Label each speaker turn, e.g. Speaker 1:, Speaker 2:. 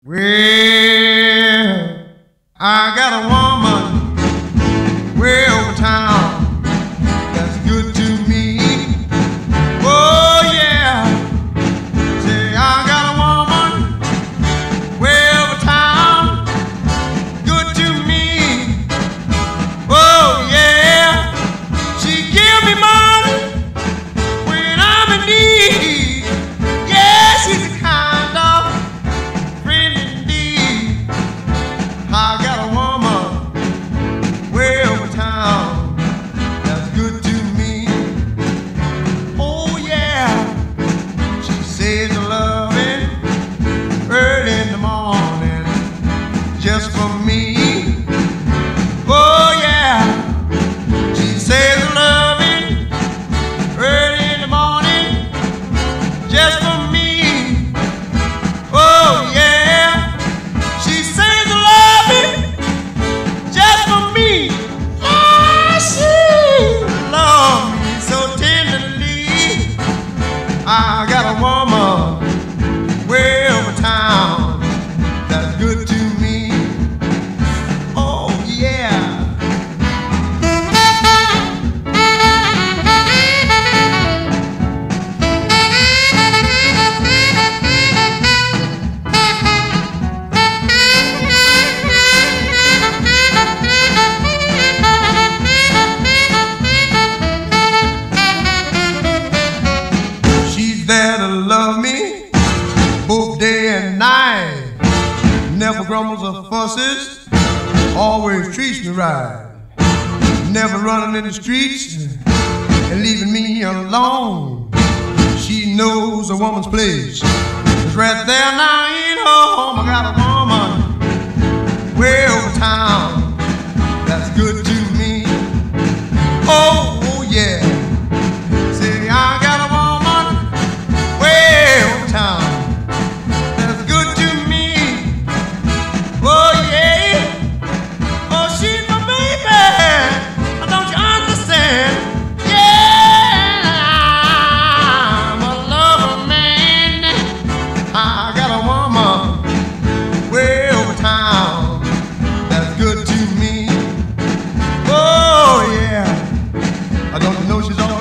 Speaker 1: Well, I got a woman way over town that's good to me. Oh yeah, say I got a woman way over town, good to me. Oh yeah, she give me money when I'm in need. Yeah, she's the kind of friend indeed. I got a woman way over town that's good to me. Oh yeah, she says her loving early in the morning just for me. Oh yeah, she says her loving early in the morning just for me. Oh yeah, she says her loving just for me. Yeah, she loves me so tenderly. I got a woman way over town that's good to me. Oh yeah. She's there to love me both day and night. Never grumbles or fusses, always treats me right. Never running in the streets and leaving me alone. She knows a woman's place. It's right there now in her home. I got a woman way over town that's good to me. Oh yeah, say I got a woman way over town that's good to me. Oh yeah, oh she's my baby. Don't you understand? Yeah, I'm a lover man. I got a woman way over town that's good to me. Oh yeah, I don't know she's all